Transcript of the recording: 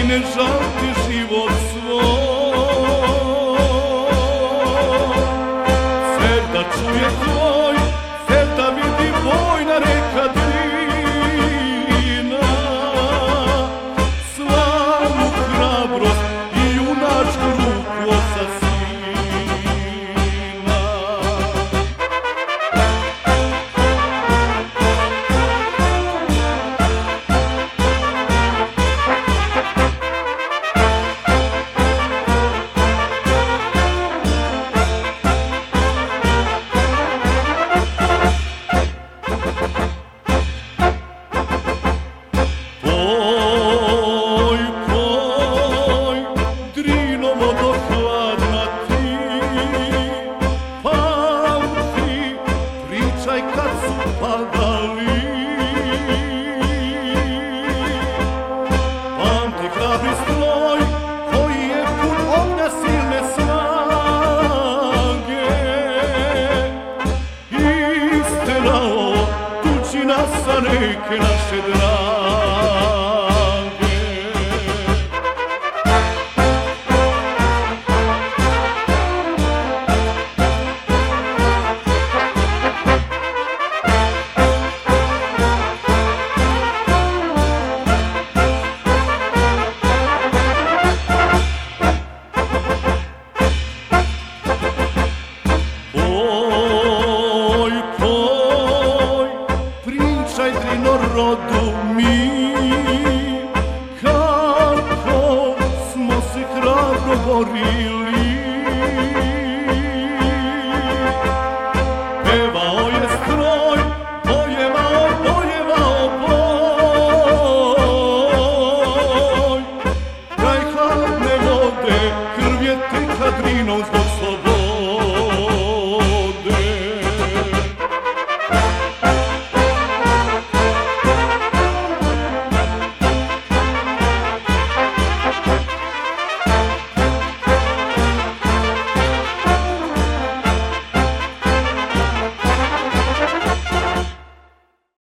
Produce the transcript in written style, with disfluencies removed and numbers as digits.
ne žalti život svoj. Ser da čuje tvoj, ser da vidi vojna reka Drina, slavnu hrabrost i junačku ruku oca sina. Kad su padali, pamti hrabri stroj koji je pun ognja silne snage, isterao tuđina sa reke naše drage. Pričaj Drino rodu mi, kako smo se hrabro borili. Pevao je stroj, bojevao, bojevao boj. Kraj hladne vode krv je tekla Drinom zbog